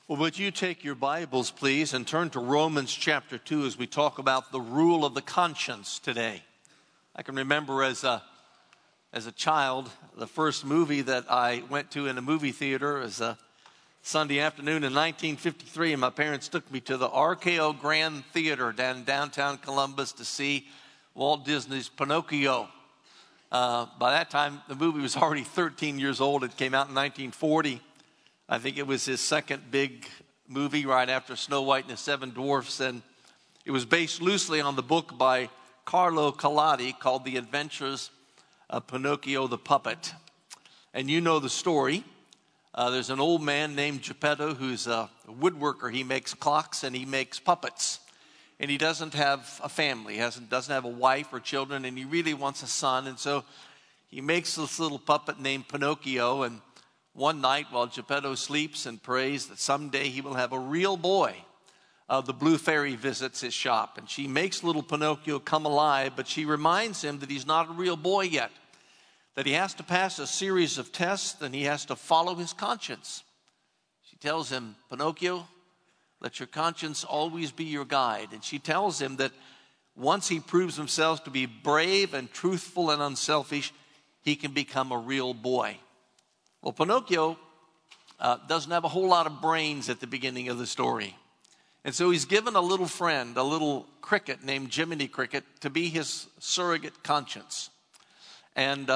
Well, would you take your Bibles, please, and turn to Romans chapter 2 as we talk about the rule of the conscience today. I can remember as a child, the first movie that I went to in a movie theater was a Sunday afternoon in 1953, and my parents took me to the RKO Grand Theater down downtown Columbus to see Walt Disney's Pinocchio. By that time, the movie was already 13 years old. It came out in 1940. I think it was his second big movie right after Snow White and the Seven Dwarfs, and it was based loosely on the book by Carlo Collodi called The Adventures of Pinocchio the Puppet. And you know the story. There's an old man named Geppetto who's a woodworker. He makes clocks and he makes puppets. And he doesn't have a family, doesn't have a wife or children, and he really wants a son. And so he makes this little puppet named Pinocchio, and one night while Geppetto sleeps and prays that someday he will have a real boy, the Blue Fairy visits his shop. And she makes little Pinocchio come alive, but she reminds him that he's not a real boy yet, that he has to pass a series of tests and he has to follow his conscience. She tells him, Pinocchio, let your conscience always be your guide. And she tells him that once he proves himself to be brave and truthful and unselfish, he can become a real boy. Well, Pinocchio doesn't have a whole lot of brains at the beginning of the story. And so he's given a little friend, a little cricket named Jiminy Cricket, to be his surrogate conscience. And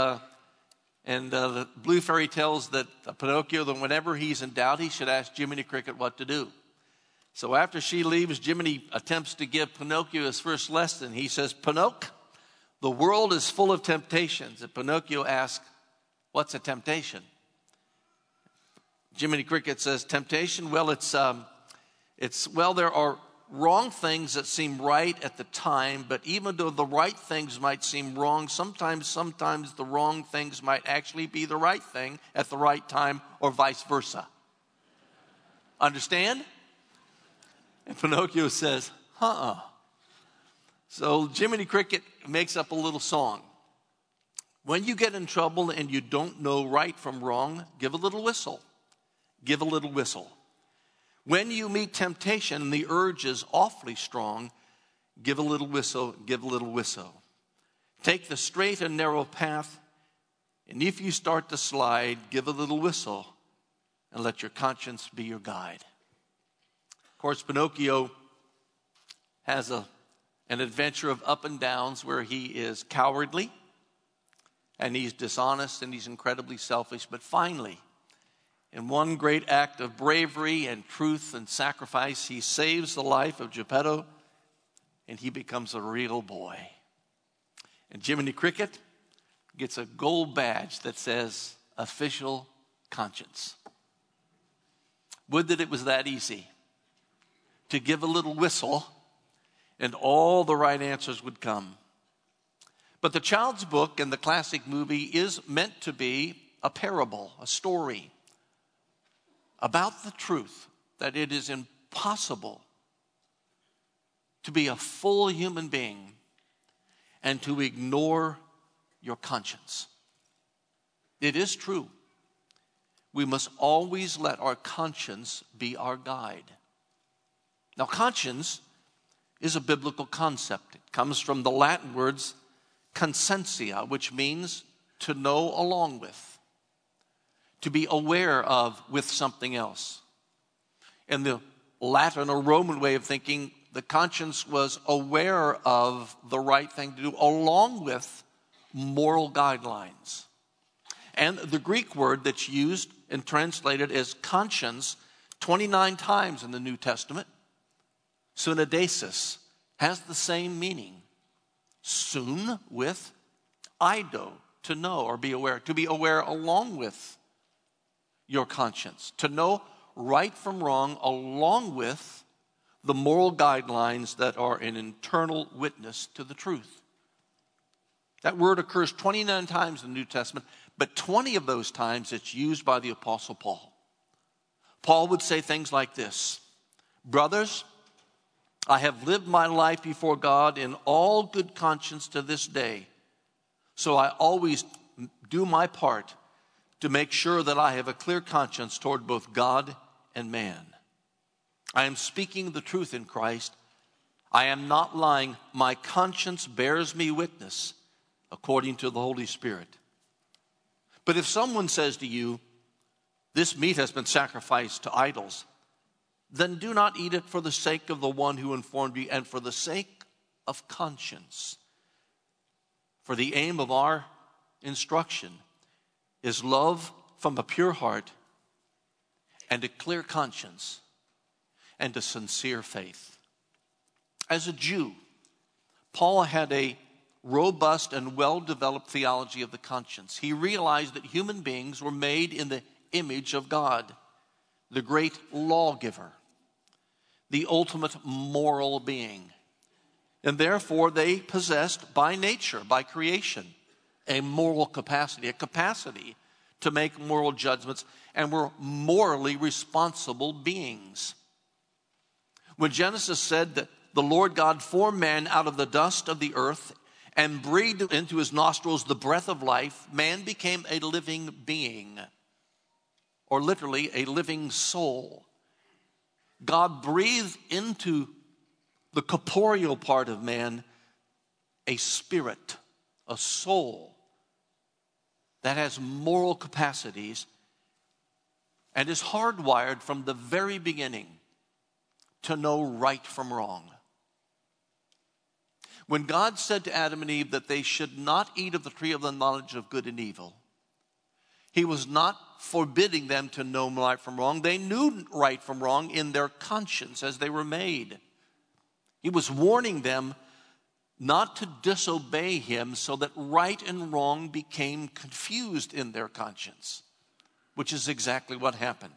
the Blue Fairy tells that Pinocchio that whenever he's in doubt, he should ask Jiminy Cricket what to do. So after she leaves, Jiminy attempts to give Pinocchio his first lesson. He says, Pinocchio, the world is full of temptations. And Pinocchio asks, what's a temptation? Jiminy Cricket says, temptation, well, there are wrong things that seem right at the time, but even though the right things might seem wrong, sometimes the wrong things might actually be the right thing at the right time, or vice versa. Understand? And Pinocchio says, So Jiminy Cricket makes up a little song. When you get in trouble and you don't know right from wrong, give a little whistle. Give a little whistle. When you meet temptation and the urge is awfully strong, give a little whistle, give a little whistle. Take the straight and narrow path, and if you start to slide, give a little whistle and let your conscience be your guide. Of course, Pinocchio has an adventure of up and downs where he is cowardly and he's dishonest and he's incredibly selfish, but finally, in one great act of bravery and truth and sacrifice, he saves the life of Geppetto and he becomes a real boy. And Jiminy Cricket gets a gold badge that says official conscience. Would that it was that easy to give a little whistle and all the right answers would come. But the child's book and the classic movie is meant to be a parable, a story about the truth that it is impossible to be a full human being and to ignore your conscience. It is true. We must always let our conscience be our guide. Now, conscience is a biblical concept. It comes from the Latin words conscientia, which means to know along with, to be aware of with something else. In the Latin or Roman way of thinking, the conscience was aware of the right thing to do along with moral guidelines. And the Greek word that's used and translated as conscience 29 times in the New Testament, sunadesis, has the same meaning. Sun with eido, to know or be aware, to be aware along with your conscience, to know right from wrong along with the moral guidelines that are an internal witness to the truth. That word occurs 29 times in the New Testament, but 20 of those times it's used by the Apostle Paul. Paul would say things like this: brothers, I have lived my life before God in all good conscience to this day, so I always do my part to make sure that I have a clear conscience toward both God and man. I am speaking the truth in Christ. I am not lying. My conscience bears me witness according to the Holy Spirit. But if someone says to you, this meat has been sacrificed to idols, then do not eat it for the sake of the one who informed you and for the sake of conscience. For the aim of our instruction is love from a pure heart and a clear conscience and a sincere faith. As a Jew, Paul had a robust and well-developed theology of the conscience. He realized that human beings were made in the image of God, the great lawgiver, the ultimate moral being. And therefore they possessed by nature, by creation, a moral capacity, a capacity to make moral judgments, and were morally responsible beings. When Genesis said that the Lord God formed man out of the dust of the earth and breathed into his nostrils the breath of life, man became a living being, or literally a living soul. God breathed into the corporeal part of man a spirit, a soul that has moral capacities and is hardwired from the very beginning to know right from wrong. When God said to Adam and Eve that they should not eat of the tree of the knowledge of good and evil, he was not forbidding them to know right from wrong. They knew right from wrong in their conscience as they were made. He was warning them not to disobey him so that right and wrong became confused in their conscience, which is exactly what happened.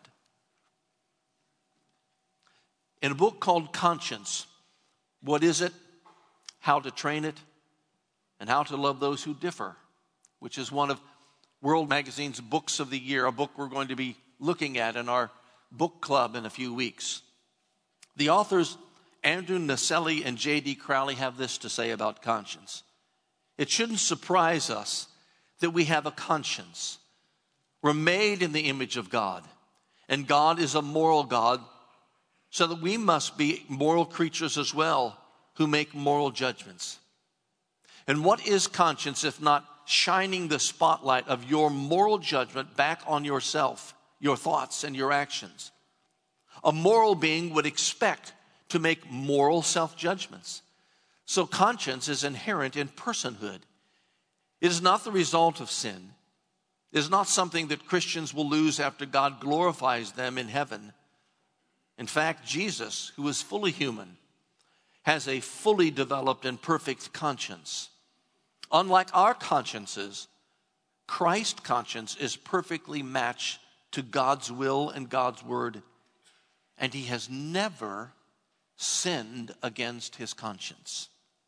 In a book called Conscience, What Is It? How to Train It, and How to Love Those Who Differ, which is one of World Magazine's Books of the Year, a book we're going to be looking at in our book club in a few weeks. The authors Andrew Naselli and J.D. Crowley have this to say about conscience. It shouldn't surprise us that we have a conscience. We're made in the image of God, and God is a moral God, so that we must be moral creatures as well, who make moral judgments. And what is conscience if not shining the spotlight of your moral judgment back on yourself, your thoughts and your actions? A moral being would expect to make moral self-judgments. So conscience is inherent in personhood. It is not the result of sin. It is not something that Christians will lose after God glorifies them in heaven. In fact, Jesus, who is fully human, has a fully developed and perfect conscience. Unlike our consciences, Christ's conscience is perfectly matched to God's will and God's word, and he has never sinned against his conscience.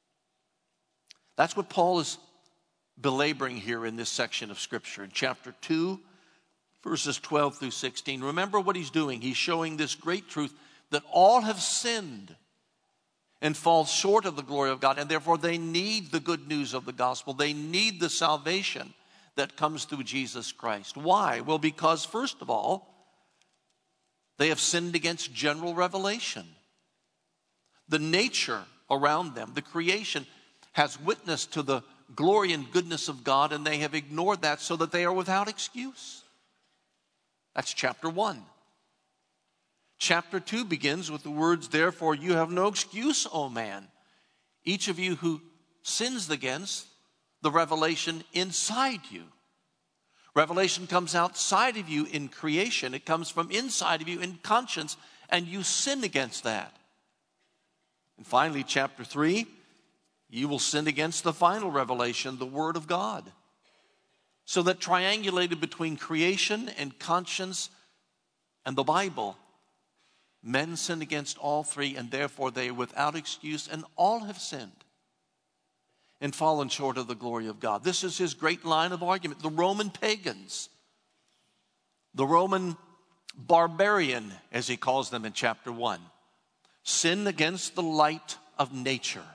That's what Paul is belaboring here in this section of Scripture. In chapter 2, verses 12 through 16, remember what he's doing. He's showing this great truth that all have sinned and fall short of the glory of God, and therefore they need the good news of the gospel. They need the salvation that comes through Jesus Christ. Why? Well, because first of all, they have sinned against general revelation. The nature around them, the creation, has witnessed to the glory and goodness of God, and they have ignored that so that they are without excuse. That's chapter 1. Chapter 2 begins with the words, therefore you have no excuse, O man, each of you who sins against the revelation inside you. Revelation comes outside of you in creation. It comes from inside of you in conscience, and you sin against that. And finally, chapter 3, you will sin against the final revelation, the Word of God. So that triangulated between creation and conscience and the Bible, men sin against all three, and therefore they are without excuse, and all have sinned and fallen short of the glory of God. This is his great line of argument. The Roman pagans, the Roman barbarian, as he calls them in chapter 1, sin against the light of nature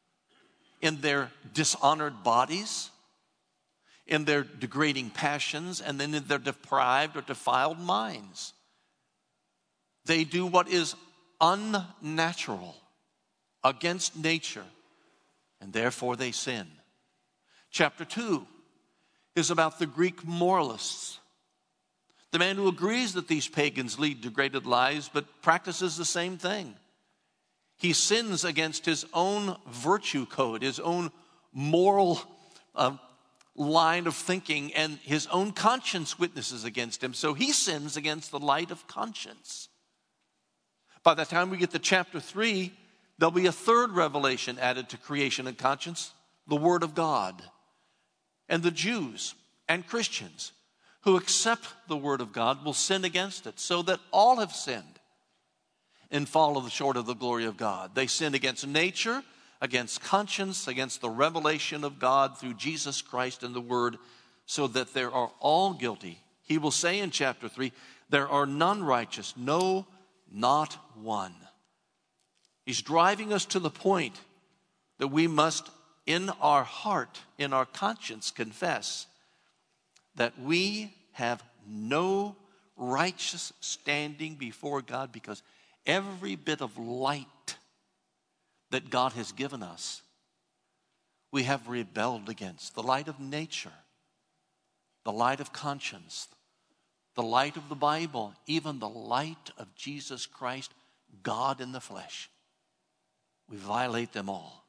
in their dishonored bodies, in their degrading passions, and then in their deprived or defiled minds. They do what is unnatural, against nature, and therefore they sin. Chapter 2 is about the Greek moralists, the man who agrees that these pagans lead degraded lives but practices the same thing. He sins against his own virtue code, his own moral line of thinking, and his own conscience witnesses against him. So he sins against the light of conscience. By the time we get to chapter 3, there'll be a third revelation added to creation and conscience, the Word of God. And the Jews and Christians who accept the Word of God will sin against it, so that all have sinned and fallen short of the glory of God. They sin against nature, against conscience, against the revelation of God through Jesus Christ and the Word, so that they are all guilty. He will say in chapter 3, there are none righteous, no, not one. He's driving us to the point that we must, in our heart, in our conscience, confess that we have no righteous standing before God, because every bit of light that God has given us, we have rebelled against. The light of nature, the light of conscience, the light of the Bible, even the light of Jesus Christ, God in the flesh. We violate them all.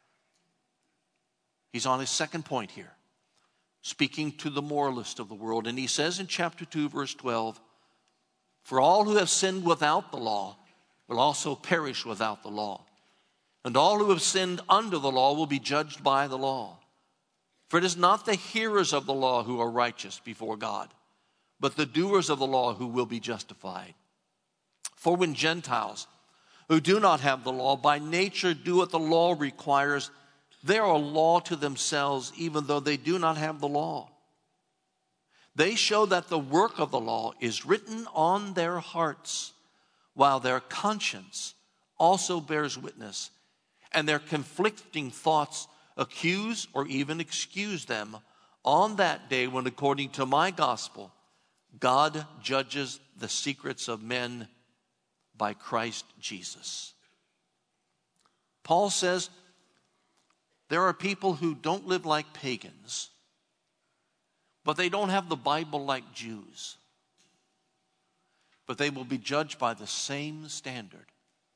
He's on his second point here, speaking to the moralist of the world. And he says in chapter 2, verse 12, for all who have sinned without the law will also perish without the law. And all who have sinned under the law will be judged by the law. For it is not the hearers of the law who are righteous before God, but the doers of the law who will be justified. For when Gentiles who do not have the law by nature do what the law requires, they are a law to themselves, even though they do not have the law. They show that the work of the law is written on their hearts, while their conscience also bears witness, and their conflicting thoughts accuse or even excuse them on that day when, according to my gospel, God judges the secrets of men by Christ Jesus. Paul says there are people who don't live like pagans, but they don't have the Bible like Jews. But they will be judged by the same standard.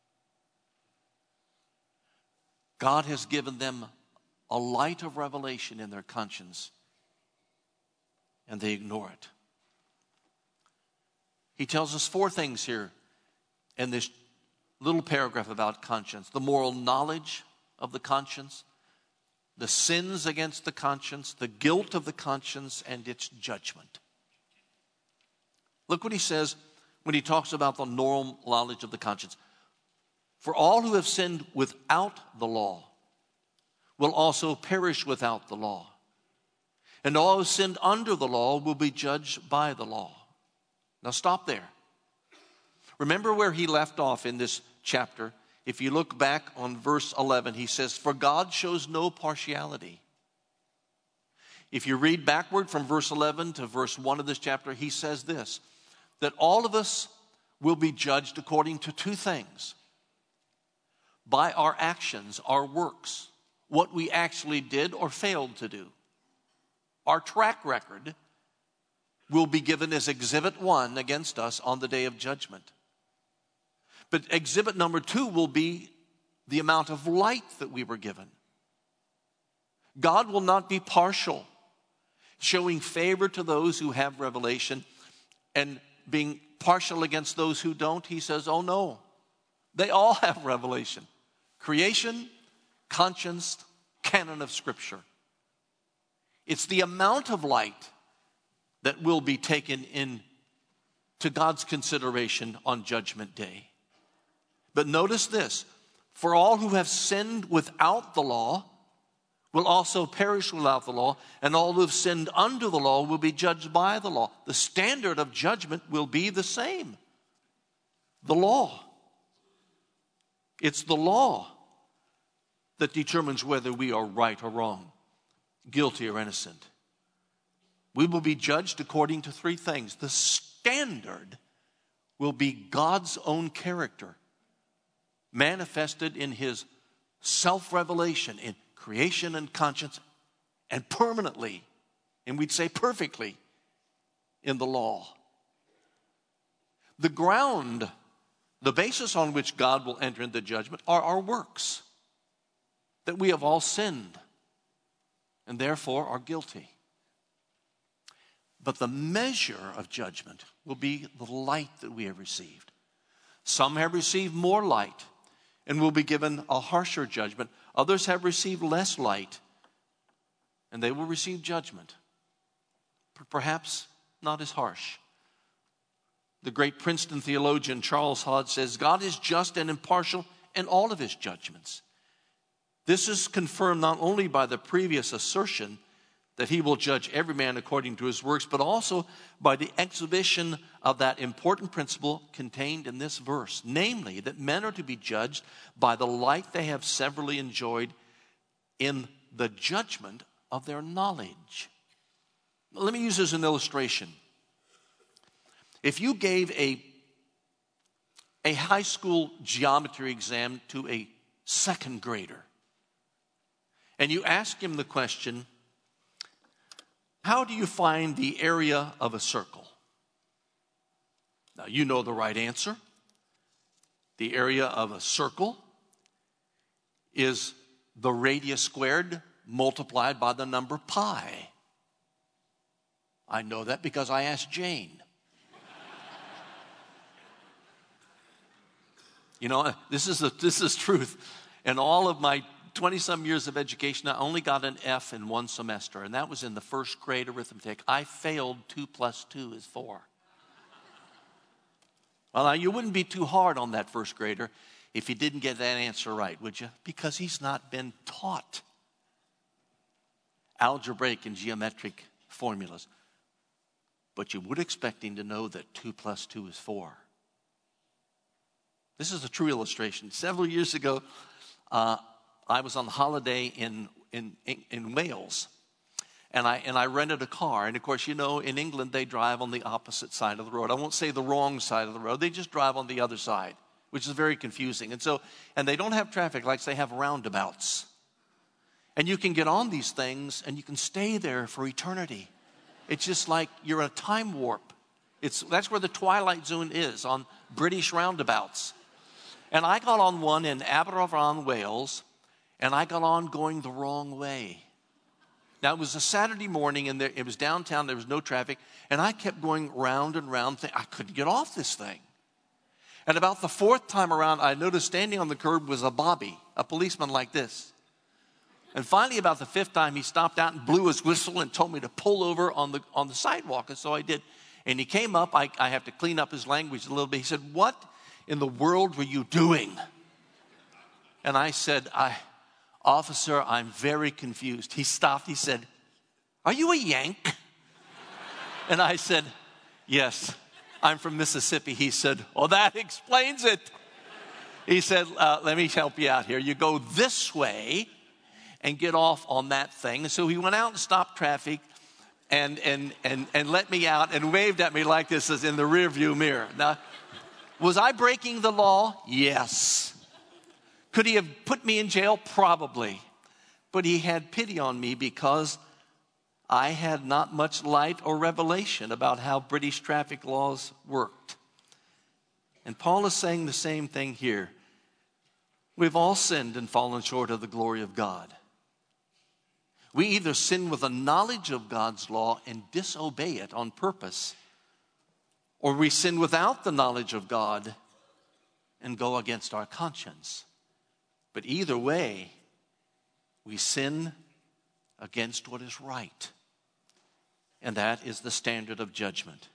God has given them a light of revelation in their conscience, and they ignore it. He tells us 4 things here in this little paragraph about conscience: the moral knowledge of the conscience, the sins against the conscience, the guilt of the conscience, and its judgment. Look what he says when he talks about the moral knowledge of the conscience. For all who have sinned without the law will also perish without the law. And all who sinned under the law will be judged by the law. Now stop there. Remember where he left off in this chapter. If you look back on verse 11, he says, for God shows no partiality. If you read backward from verse 11 to verse 1 of this chapter, he says this, that all of us will be judged according to 2 things: by our actions, our works, what we actually did or failed to do. Our track record will be given as exhibit 1 against us on the day of judgment. But exhibit number 2 will be the amount of light that we were given. God will not be partial, showing favor to those who have revelation and being partial against those who don't. He says, oh no, they all have revelation. Creation, conscience, canon of Scripture. It's the amount of light that will be taken in to God's consideration on Judgment Day. But notice this, for all who have sinned without the law will also perish without the law, and all who have sinned under the law will be judged by the law. The standard of judgment will be the same. The law. It's the law that determines whether we are right or wrong, guilty or innocent. We will be judged according to 3 things. The standard will be God's own character, manifested in his self-revelation in creation and conscience, and permanently, and we'd say perfectly, in the law. The ground, the basis on which God will enter into judgment are our works, that we have all sinned and therefore are guilty. But the measure of judgment will be the light that we have received. Some have received more light and will be given a harsher judgment. Others have received less light and they will receive judgment, but perhaps not as harsh. The great Princeton theologian Charles Hodge says, God is just and impartial in all of his judgments. This is confirmed not only by the previous assertion that he will judge every man according to his works, but also by the exhibition of that important principle contained in this verse, namely that men are to be judged by the light they have severally enjoyed in the judgment of their knowledge. Let me use this as an illustration. If you gave a high school geometry exam to a second grader, and you ask him the question, how do you find the area of a circle? Now, you know the right answer. The area of a circle is the radius squared multiplied by the number pi. I know that because I asked Jane. You know, this is truth. In all of my 20-some years of education, I only got an F in one semester, and that was in the first grade arithmetic. I failed 2 plus 2 is 4. Well, now, you wouldn't be too hard on that first grader if he didn't get that answer right, would you? Because he's not been taught algebraic and geometric formulas. But you would expect him to know that 2 plus 2 is 4. This is a true illustration. Several years ago, I was on holiday in Wales, and I rented a car. And of course, you know, in England, they drive on the opposite side of the road. I won't say the wrong side of the road. They just drive on the other side, which is very confusing. And they don't have traffic lights. They have roundabouts. And you can get on these things, and you can stay there for eternity. It's just like you're in a time warp. That's where the Twilight Zone is, on British roundabouts. And I got on one in Aberfan, Wales, and I got on going the wrong way. Now, it was a Saturday morning, and it was downtown. There was no traffic, and I kept going round and round. I couldn't get off this thing. And about the fourth time around, I noticed standing on the curb was a bobby, a policeman like this. And finally, about the fifth time, he stopped out and blew his whistle and told me to pull over on the sidewalk, and so I did. And he came up. I have to clean up his language a little bit. He said, "What in the world were you doing?" And I said, "Officer, I'm very confused." He stopped. He said, "Are you a Yank?" And I said, "Yes, I'm from Mississippi." He said, "Well, that explains it." He said, "Let me help you out here. You go this way and get off on that thing." And so he went out and stopped traffic and let me out and waved at me like this as in the rearview mirror. Now, was I breaking the law? Yes. Could he have put me in jail? Probably. But he had pity on me because I had not much light or revelation about how British traffic laws worked. And Paul is saying the same thing here. We've all sinned and fallen short of the glory of God. We either sin with a knowledge of God's law and disobey it on purpose, or we sin without the knowledge of God and go against our conscience. But either way, we sin against what is right. And that is the standard of judgment.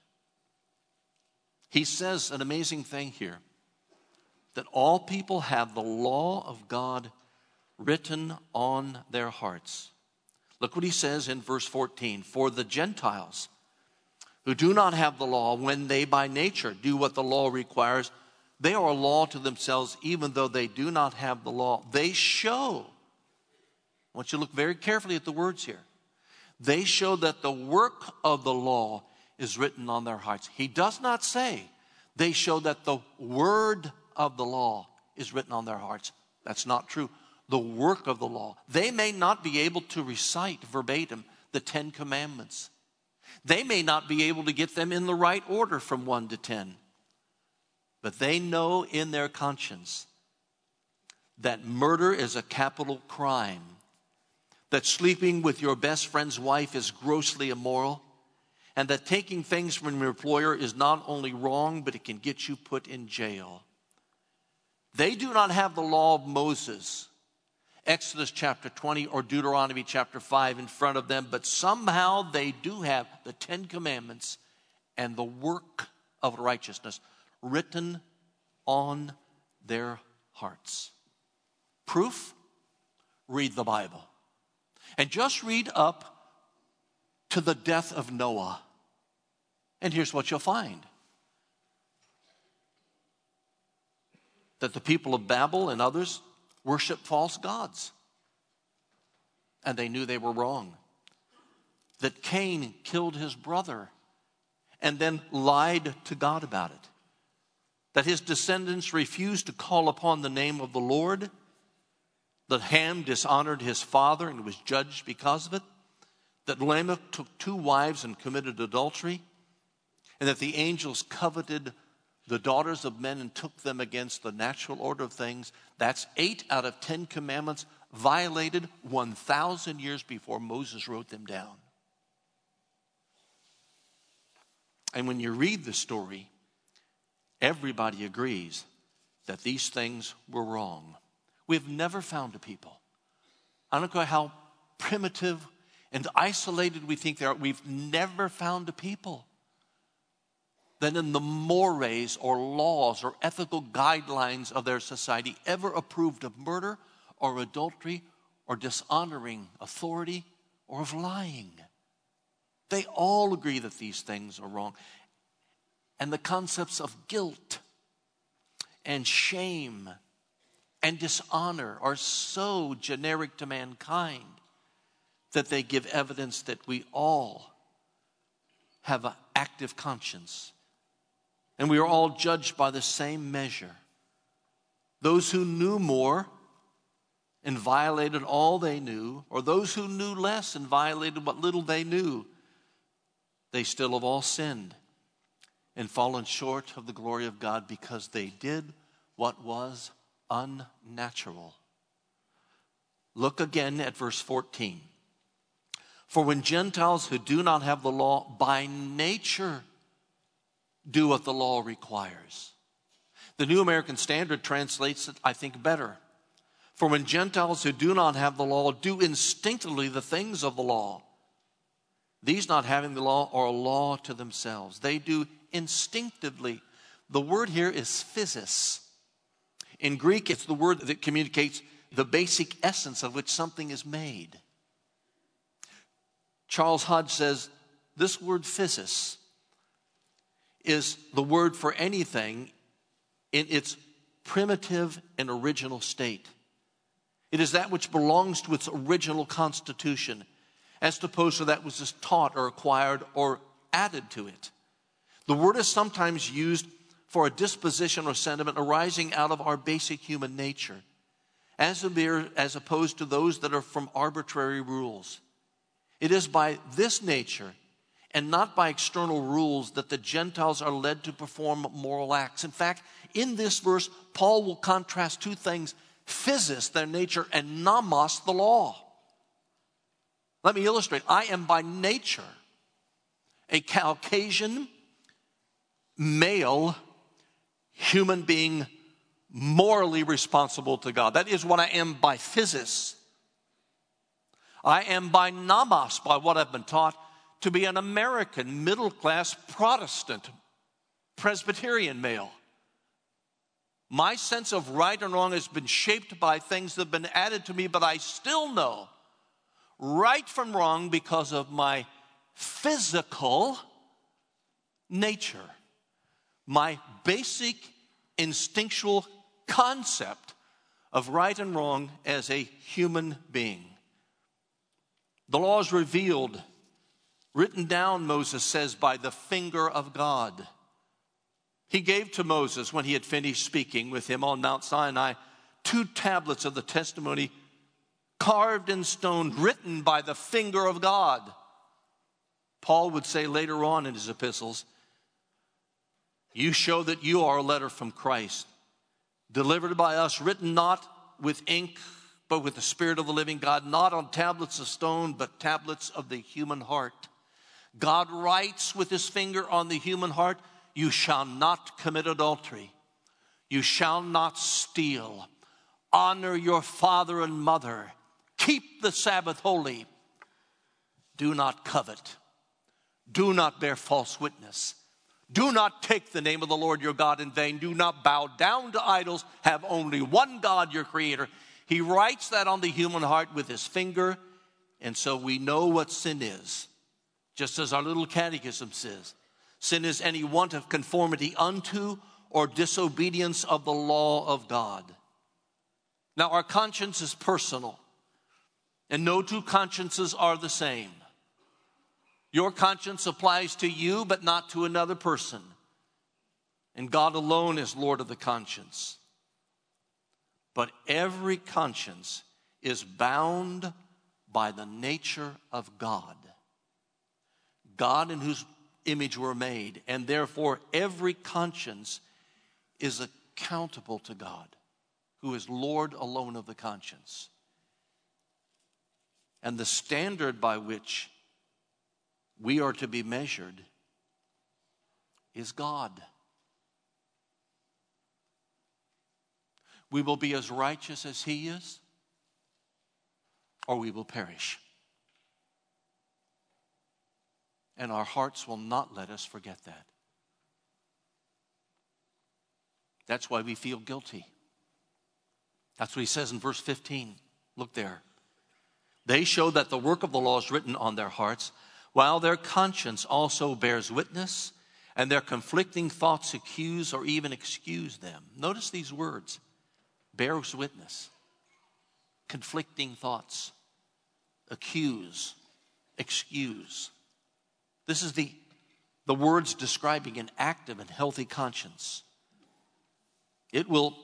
He says an amazing thing here, that all people have the law of God written on their hearts. Look what he says in verse 14. For the Gentiles who do not have the law, when they by nature do what the law requires, they are a law to themselves, even though they do not have the law. They show, I want you to look very carefully at the words here. They show that the work of the law is written on their hearts. He does not say they show that the word of the law is written on their hearts. That's not true. The work of the law. They may not be able to recite verbatim the 10 Commandments. They may not be able to get them in the right order from 1 to 10. But they know in their conscience that murder is a capital crime, that sleeping with your best friend's wife is grossly immoral, and that taking things from your employer is not only wrong, but it can get you put in jail. They do not have the law of Moses, Exodus chapter 20 or Deuteronomy chapter 5 in front of them, but somehow they do have the 10 Commandments and the work of righteousness written on their hearts. Proof? Read the Bible. And just read up to the death of Noah. And here's what you'll find. That the people of Babel and others worshiped false gods. And they knew they were wrong. That Cain killed his brother and then lied to God about it. That his descendants refused to call upon the name of the Lord. That Ham dishonored his father and was judged because of it. That Lamech took 2 wives and committed adultery. And that the angels coveted the daughters of men and took them against the natural order of things. That's 8 out of 10 commandments violated 1,000 years before Moses wrote them down. And when you read the story, everybody agrees that these things were wrong. We've never found a people. I don't care how primitive and isolated we think they are. We've never found a people that in the mores or laws or ethical guidelines of their society ever approved of murder or adultery or dishonoring authority or of lying. They all agree that these things are wrong. And the concepts of guilt and shame and dishonor are so generic to mankind that they give evidence that we all have an active conscience. And we are all judged by the same measure. Those who knew more and violated all they knew, or those who knew less and violated what little they knew, they still have all sinned and fallen short of the glory of God because they did what was unnatural. Look again at verse 14. For when Gentiles who do not have the law by nature do what the law requires. The New American Standard translates it, I think, better. For when Gentiles who do not have the law do instinctively the things of the law, these not having the law are a law to themselves. They do instinctively. The word here is physis. In Greek, it's the word that communicates the basic essence of which something is made. Charles Hodge says this word physis is the word for anything in its primitive and original state. It is that which belongs to its original constitution, as opposed to that which is taught or acquired or added to it. The word is sometimes used for a disposition or sentiment arising out of our basic human nature, as opposed to those that are from arbitrary rules. It is by this nature and not by external rules that the Gentiles are led to perform moral acts. In fact, in this verse, Paul will contrast 2 things: physis, their nature, and nomos, the law. Let me illustrate. I am by nature a Caucasian, male, human being, morally responsible to God. That is what I am by physis. I am by nomos, by what I've been taught, to be an American, middle-class, Protestant, Presbyterian male. My sense of right and wrong has been shaped by things that have been added to me, but I still know right from wrong because of my physical nature, my basic instinctual concept of right and wrong as a human being. The law is revealed, written down, Moses says, by the finger of God. He gave to Moses, when he had finished speaking with him on Mount Sinai, 2 tablets of the testimony, carved in stone, written by the finger of God. Paul would say later on in his epistles, you show that you are a letter from Christ, delivered by us, written not with ink, but with the Spirit of the living God, not on tablets of stone, but tablets of the human heart. God writes with his finger on the human heart, you shall not commit adultery. You shall not steal. Honor your father and mother. Keep the Sabbath holy. Do not covet. Do not bear false witness. Do not take the name of the Lord your God in vain. Do not bow down to idols. Have only one God, your creator. He writes that on the human heart with his finger, and so we know what sin is. Just as our little catechism says, sin is any want of conformity unto or disobedience of the law of God. Now, our conscience is personal, and no 2 consciences are the same. Your conscience applies to you, but not to another person. And God alone is Lord of the conscience. But every conscience is bound by the nature of God. God in whose image we're made, and therefore every conscience is accountable to God, who is Lord alone of the conscience. And the standard by which we are to be measured is God. We will be as righteous as he is, or we will perish. And our hearts will not let us forget that. That's why we feel guilty. That's what he says in verse 15. Look there. They show that the work of the law is written on their hearts, while their conscience also bears witness, and their conflicting thoughts accuse or even excuse them. Notice these words. Bears witness. Conflicting thoughts. Accuse. Excuse. This is the words describing an active and healthy conscience. It will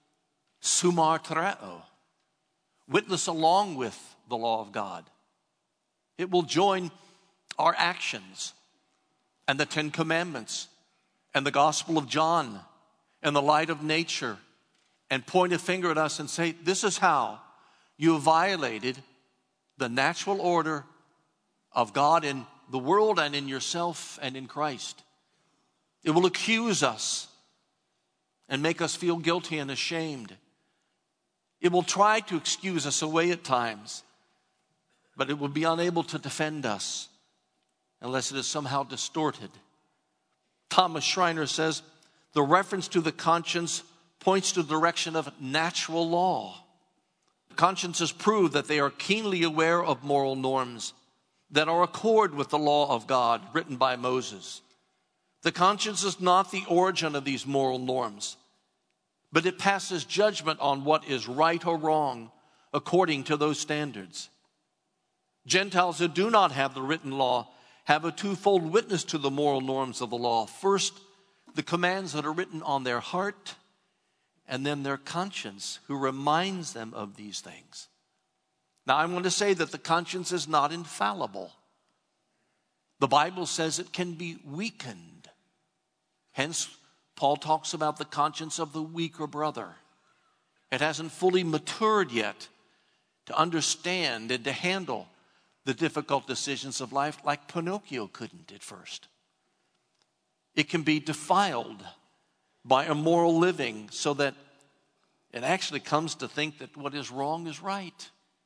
sumartreo, witness along with the law of God. It will join our actions and the 10 Commandments and the Gospel of John and the light of nature and point a finger at us and say, this is how you have violated the natural order of God in the world and in yourself and in Christ. It will accuse us and make us feel guilty and ashamed. It will try to excuse us away at times, but it will be unable to defend us unless it is somehow distorted. Thomas Schreiner says, the reference to the conscience points to the direction of natural law. Consciences prove that they are keenly aware of moral norms that are accord with the law of God written by Moses. The conscience is not the origin of these moral norms, but it passes judgment on what is right or wrong according to those standards. Gentiles who do not have the written law have a twofold witness to the moral norms of the law. First, the commands that are written on their heart, and then their conscience, who reminds them of these things. Now, I want to say that the conscience is not infallible. The Bible says it can be weakened. Hence, Paul talks about the conscience of the weaker brother. It hasn't fully matured yet to understand and to handle the difficult decisions of life like Pinocchio couldn't at first. It can be defiled by immoral living so that it actually comes to think that what is wrong is right,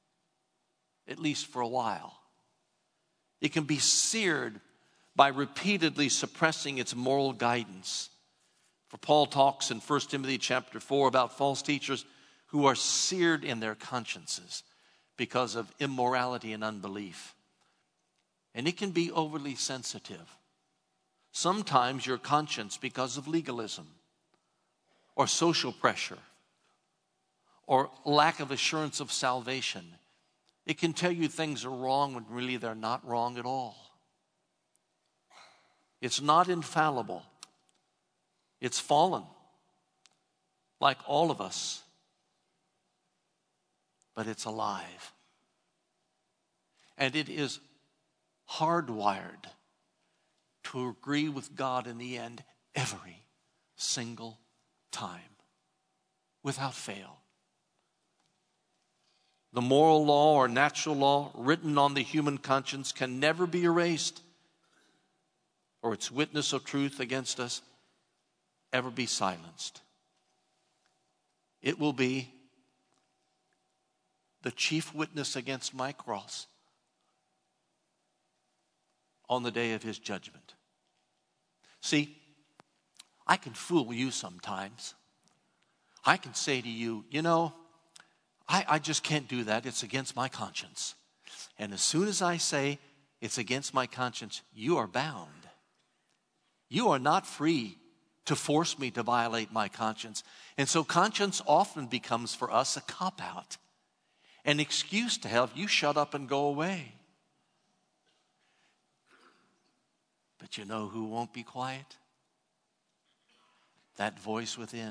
at least for a while. It can be seared by repeatedly suppressing its moral guidance. For Paul talks in 1 Timothy chapter 4 about false teachers who are seared in their consciences because of immorality and unbelief. And it can be overly sensitive. Sometimes your conscience, because of legalism or social pressure or lack of assurance of salvation, it can tell you things are wrong when really they're not wrong at all. It's not infallible. It's fallen, like all of us, but it's alive. And it is hardwired to agree with God in the end every single time, without fail. The moral law or natural law written on the human conscience can never be erased, or its witness of truth against us ever be silenced. It will be the chief witness against Mike Ross on the day of his judgment. See, I can fool you sometimes. I can say to you, I just can't do that. It's against my conscience. And as soon as I say it's against my conscience, you are bound. You are not free to force me to violate my conscience. And so conscience often becomes for us a cop-out, an excuse to have you shut up and go away. But you know who won't be quiet? That voice within.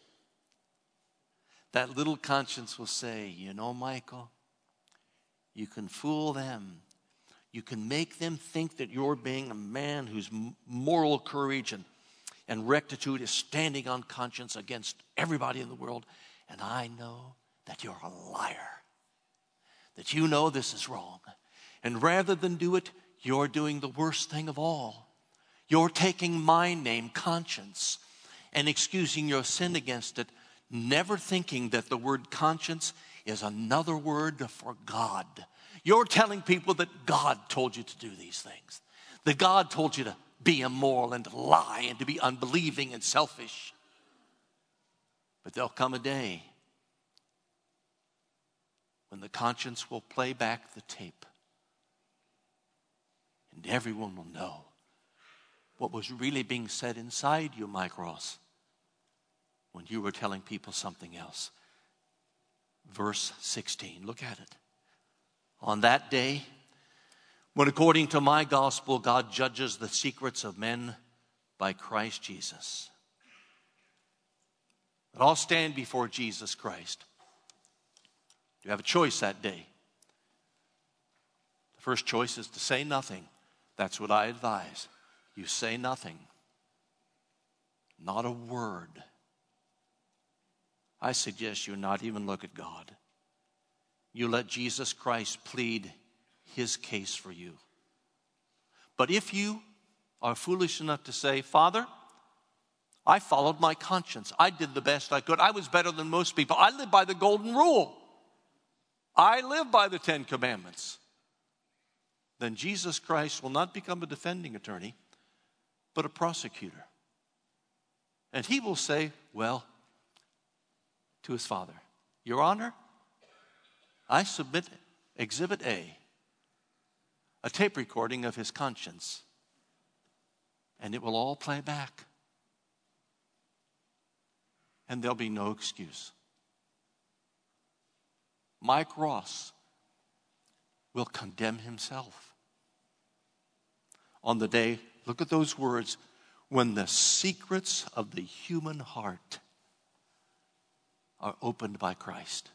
That little conscience will say, Michael, you can fool them. You can make them think that you're being a man whose moral courage and rectitude is standing on conscience against everybody in the world. And I know that you're a liar. That you know this is wrong. And rather than do it, you're doing the worst thing of all. You're taking my name, conscience, and excusing your sin against it, never thinking that the word conscience is another word for God. You're telling people that God told you to do these things. That God told you to be immoral and to lie and to be unbelieving and selfish. But there'll come a day when the conscience will play back the tape. And everyone will know what was really being said inside you, Mike Ross, when you were telling people something else. Verse 16, look at it. On that day, when according to my gospel, God judges the secrets of men by Christ Jesus. But I'll stand before Jesus Christ. You have a choice that day. The first choice is to say nothing. That's what I advise. You say nothing. Not a word. I suggest you not even look at God. You let Jesus Christ plead his case for you. But if you are foolish enough to say, Father, I followed my conscience. I did the best I could. I was better than most people. I live by the golden rule. I live by the 10 Commandments. Then Jesus Christ will not become a defending attorney, but a prosecutor. And he will say, well, to his Father, Your Honor, I submit Exhibit a tape recording of his conscience, and it will all play back. And there'll be no excuse. Mike Ross will condemn himself on the day, look at those words, when the secrets of the human heart are opened by Christ.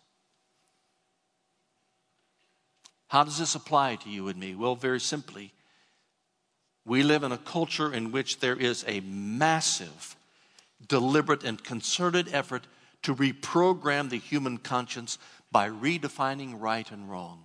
How does this apply to you and me? Well, very simply, we live in a culture in which there is a massive, deliberate, and concerted effort to reprogram the human conscience by redefining right and wrong.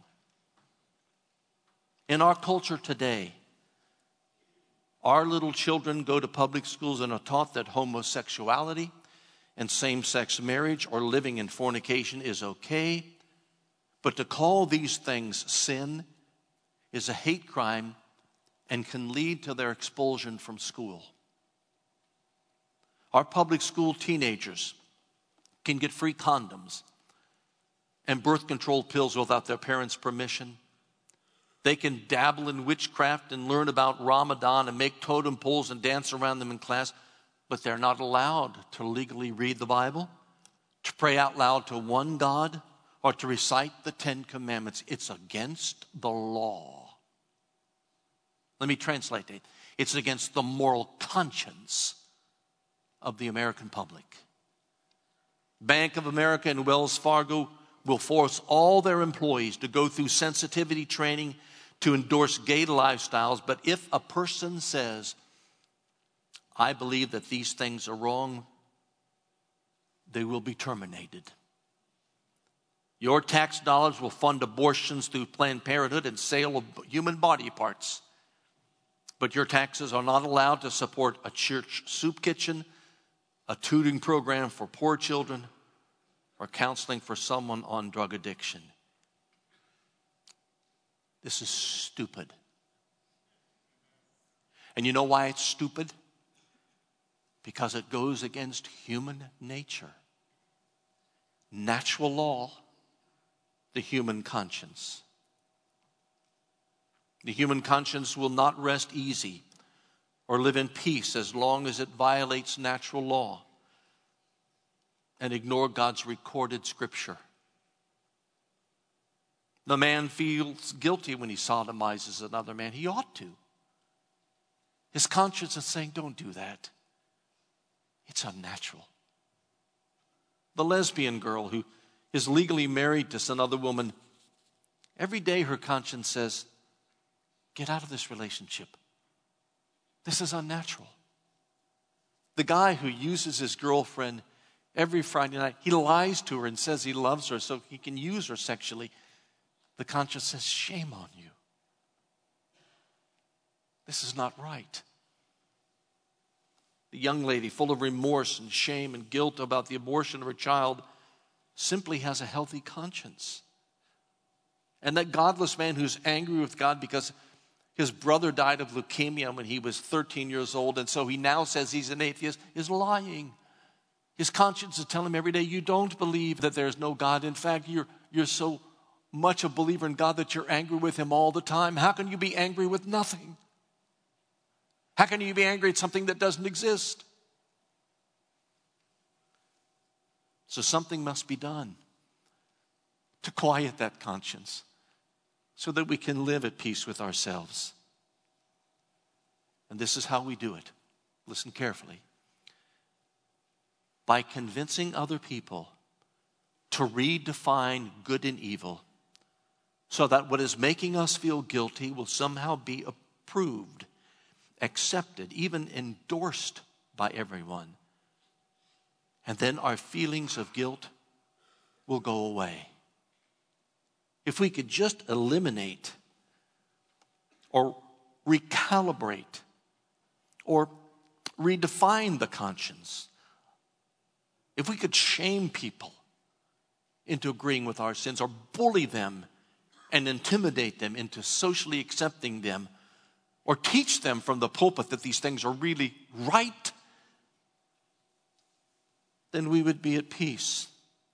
In our culture today, our little children go to public schools and are taught that homosexuality and same-sex marriage or living in fornication is okay. But to call these things sin is a hate crime and can lead to their expulsion from school. Our public school teenagers can get free condoms and birth control pills without their parents' permission. They can dabble in witchcraft and learn about Ramadan and make totem poles and dance around them in class, but they're not allowed to legally read the Bible, to pray out loud to one God, or to recite the 10 Commandments. It's against the law. Let me translate it. It's against the moral conscience of the American public. Bank of America and Wells Fargo will force all their employees to go through sensitivity training to endorse gay lifestyles. But if a person says, I believe that these things are wrong, they will be terminated. Your tax dollars will fund abortions through Planned Parenthood and sale of human body parts. But your taxes are not allowed to support a church soup kitchen, a tutoring program for poor children, or counseling for someone on drug addiction. This is stupid. And you know why it's stupid? Because it goes against human nature, natural law, the human conscience. The human conscience will not rest easy or live in peace as long as it violates natural law and ignore God's recorded scripture. The man feels guilty when he sodomizes another man. He ought to. His conscience is saying, don't do that. It's unnatural. The lesbian girl who is legally married to another woman, every day her conscience says, get out of this relationship. This is unnatural. The guy who uses his girlfriend every Friday night, he lies to her and says he loves her so he can use her sexually. The conscience says, shame on you. This is not right. The young lady, full of remorse and shame and guilt about the abortion of her child, simply has a healthy conscience. And that godless man who's angry with God because his brother died of leukemia when he was 13 years old, and so he now says he's an atheist, is lying. His conscience is telling him every day, you don't believe that there's no God. In fact, you're so much a believer in God that you're angry with him all the time. How can you be angry with nothing? How can you be angry at something that doesn't exist? So something must be done to quiet that conscience so that we can live at peace with ourselves. And this is how we do it. Listen carefully. By convincing other people to redefine good and evil so that what is making us feel guilty will somehow be approved, accepted, even endorsed by everyone. And then our feelings of guilt will go away. If we could just eliminate or recalibrate or redefine the conscience, if we could shame people into agreeing with our sins or bully them and intimidate them into socially accepting them, or teach them from the pulpit that these things are really right, then we would be at peace.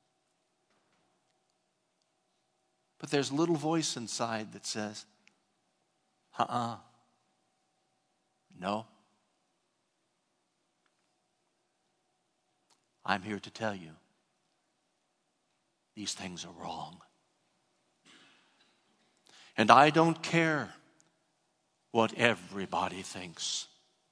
But there's a little voice inside that says, no. I'm here to tell you, these things are wrong. And I don't care what everybody thinks.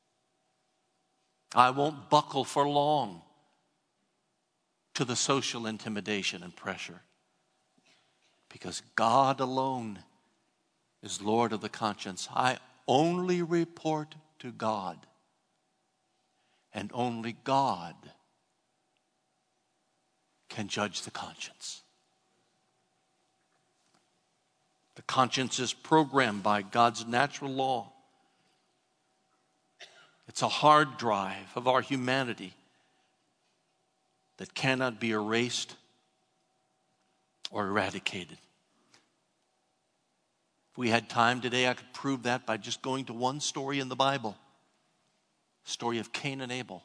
I won't buckle for long to the social intimidation and pressure, because God alone is Lord of the conscience. I only report to God, and only God can judge the conscience. The conscience is programmed by God's natural law. It's a hard drive of our humanity that cannot be erased or eradicated. If we had time today, I could prove that by just going to one story in the Bible. The story of Cain and Abel.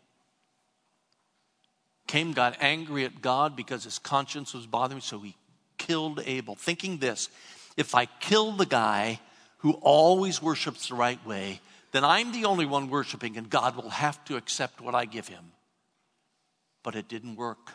Cain got angry at God because his conscience was bothering him, so he killed Abel, thinking this: if I kill the guy who always worships the right way, then I'm the only one worshiping and God will have to accept what I give him. But it didn't work.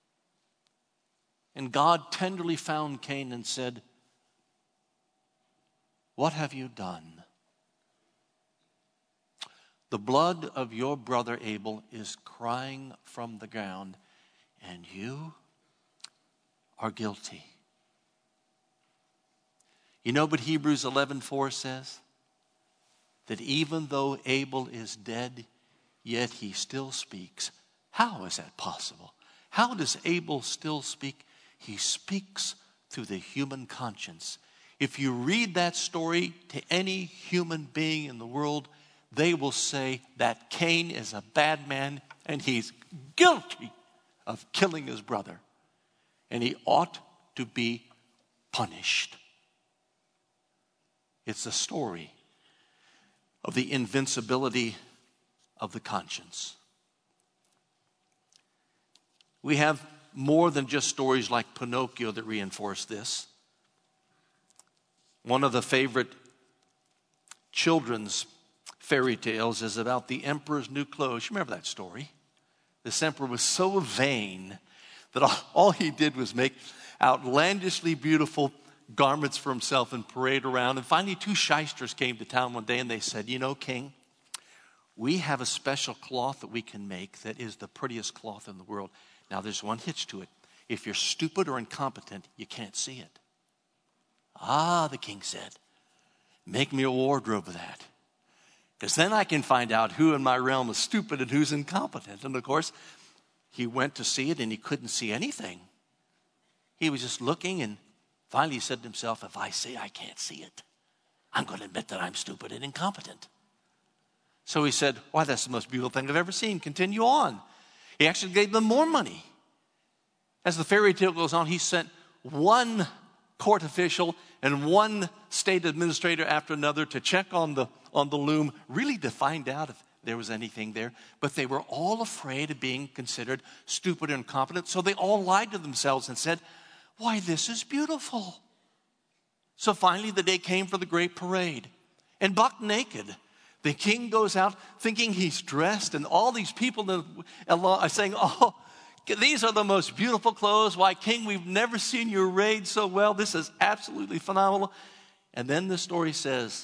And God tenderly found Cain and said, what have you done? The blood of your brother Abel is crying from the ground, and you are guilty. You know what Hebrews 11:4 says? That even though Abel is dead, yet he still speaks. How is that possible? How does Abel still speak? He speaks through the human conscience. If you read that story to any human being in the world, they will say that Cain is a bad man and he's guilty of killing his brother. And he ought to be punished. It's a story of the invincibility of the conscience. We have more than just stories like Pinocchio that reinforce this. One of the favorite children's fairy tales is about the emperor's new clothes. You remember that story? This emperor was so vain that all he did was make outlandishly beautiful garments for himself and parade around. And finally, two shysters came to town one day and they said, you know, King, we have a special cloth that we can make that is the prettiest cloth in the world. Now, there's one hitch to it. If you're stupid or incompetent, you can't see it. Ah, the king said, make me a wardrobe of that. Because then I can find out who in my realm is stupid and who's incompetent. And of course, he went to see it and he couldn't see anything. He was just looking, and finally he said to himself, if I say I can't see it, I'm going to admit that I'm stupid and incompetent. So he said, why, that's the most beautiful thing I've ever seen. Continue on. He actually gave them more money. As the fairy tale goes on, he sent one court official and one state administrator after another to check on the loom, really to find out if there was anything there. But they were all afraid of being considered stupid and incompetent, so they all lied to themselves and said, why, this is beautiful. So finally the day came for the great parade. And buck naked, the king goes out thinking he's dressed, and all these people are saying, oh, these are the most beautiful clothes. Why, king, we've never seen you arrayed so well. This is absolutely phenomenal. And then the story says,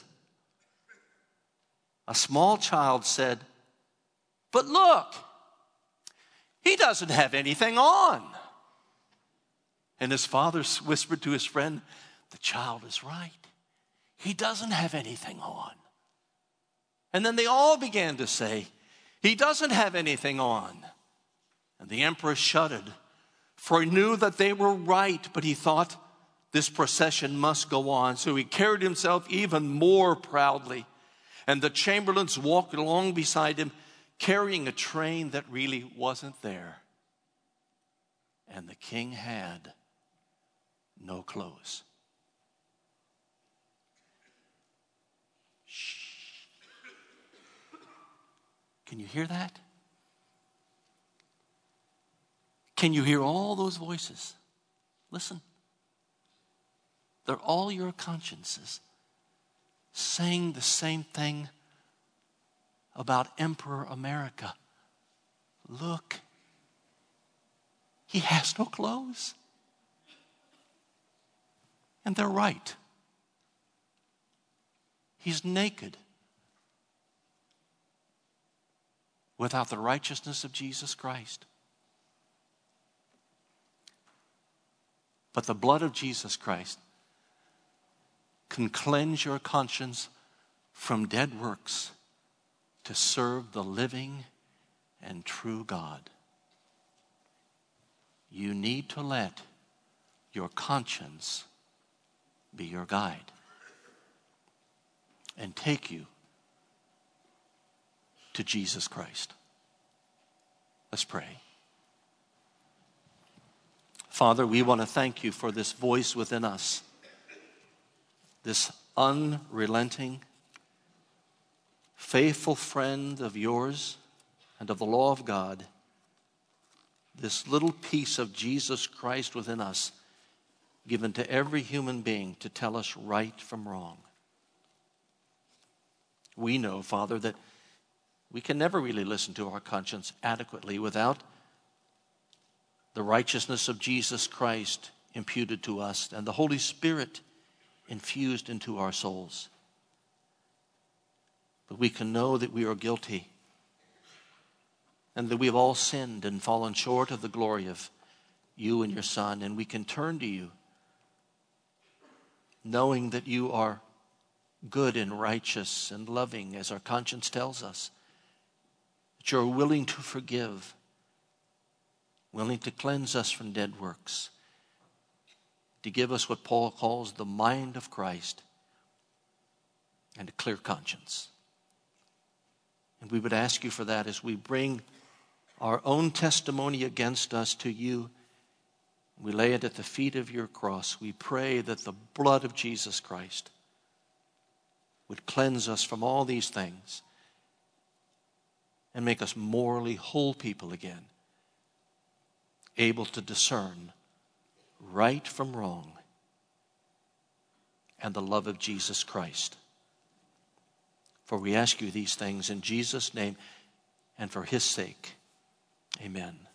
a small child said, but look, he doesn't have anything on. And his father whispered to his friend, the child is right. He doesn't have anything on. And then they all began to say, he doesn't have anything on. And the emperor shuddered, for he knew that they were right, but he thought this procession must go on. So he carried himself even more proudly. And the chamberlains walked along beside him, carrying a train that really wasn't there. And the king had no clothes. Shh. Can you hear that? Can you hear all those voices? Listen. They're all your consciences saying the same thing about Emperor America. Look, he has no clothes. And they're right. He's naked. Without the righteousness of Jesus Christ. But the blood of Jesus Christ can cleanse your conscience from dead works to serve the living and true God. You need to let your conscience be your guide and take you to Jesus Christ. Let's pray. Father, we want to thank you for this voice within us, this unrelenting, faithful friend of yours and of the law of God, this little piece of Jesus Christ within us, given to every human being to tell us right from wrong. We know, Father, that we can never really listen to our conscience adequately without the righteousness of Jesus Christ imputed to us and the Holy Spirit infused into our souls. But we can know that we are guilty and that we have all sinned and fallen short of the glory of you and your Son. And we can turn to you, knowing that you are good and righteous and loving, as our conscience tells us, that you're willing to forgive, willing to cleanse us from dead works, to give us what Paul calls the mind of Christ and a clear conscience. And we would ask you for that as we bring our own testimony against us to you. We lay it at the feet of your cross. We pray that the blood of Jesus Christ would cleanse us from all these things and make us morally whole people again, able to discern right from wrong and the love of Jesus Christ. For we ask you these things in Jesus' name and for his sake. Amen.